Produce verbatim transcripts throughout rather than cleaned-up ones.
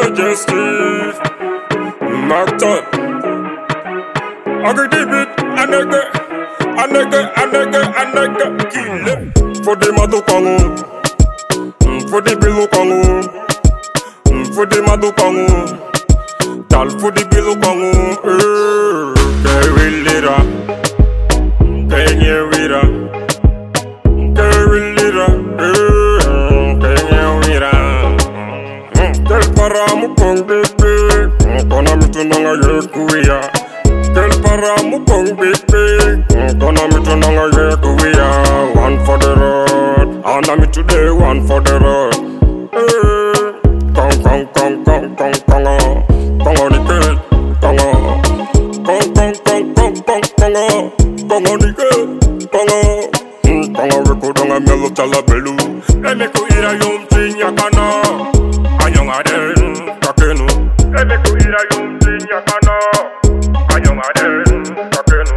Digestive Macton Agudibit Anege Anege Anege Anege Kille Fodi Madu Kongo Fodi Bilu Kongo Fodi Madu Kongo Tal Fodi Bilu Kongo Kewi Lira Kenye Wira Kewi Lira Kenye Wira Kel Paramu Kong Bebe Kona Mitunanga Yekuya Kel Paramu Kong Bebe Kona Mitunanga Yekuya One for the road Ana me today one for the road Kong Kong Kong Kong Kong Kong Kong on the girl Kong Kong Kong Kong Kong Kong Kong Kong on the girl Kong Kong Reku Donga Melo Talabelu Emeku Ira Yom Tinyakana Anyong Aden Kakenu Emeku Ira Yom Tinyakana Anyong Aden Kakenu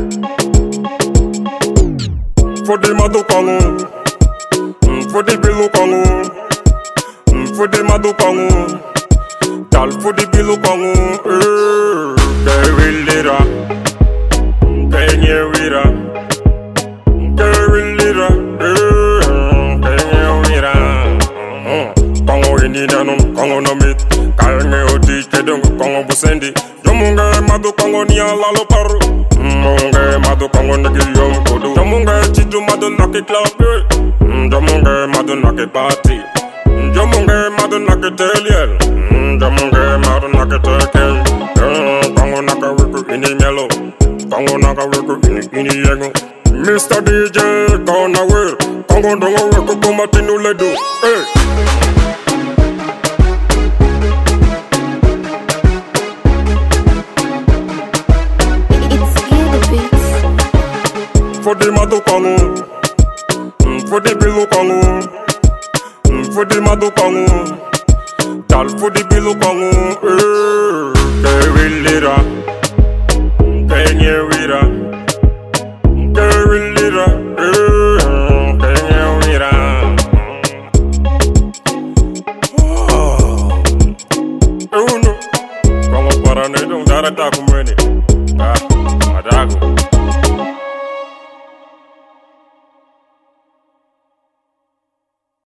Fodi Madu Kongo Fodi Bilu Kongo Fodi Madu Kongo Tal Fodi Bilu Kongo Kewi Lira Kenye Wira Kewi Lira Kenye Wira Kongo ini nanum Kongo no mit Kalne odi kedong Kongo busendi Jomunga Madu Kongo ni alalo paru Munga Madu Kongo negi yom kodu Jomunga Chidu Madu naki club Jomunga Madu naki party Jomunga Madu naki teliel Jomunga Madu naki tekel Kongo naka wiku ini melo Kongo naka wiku ini ini yego Mister D J Kona wir Kongo dongo wiku kumatinu ledu Hey Fodi Madu Kongo Fodi Bilu Kongo Fodi Madu Kongo Tal Fodi Bilu Kongo Kewi Lira Kenye Wira Kewi Lira Kenye Wira Oh Euno Kongo Parane Dong Dara Takume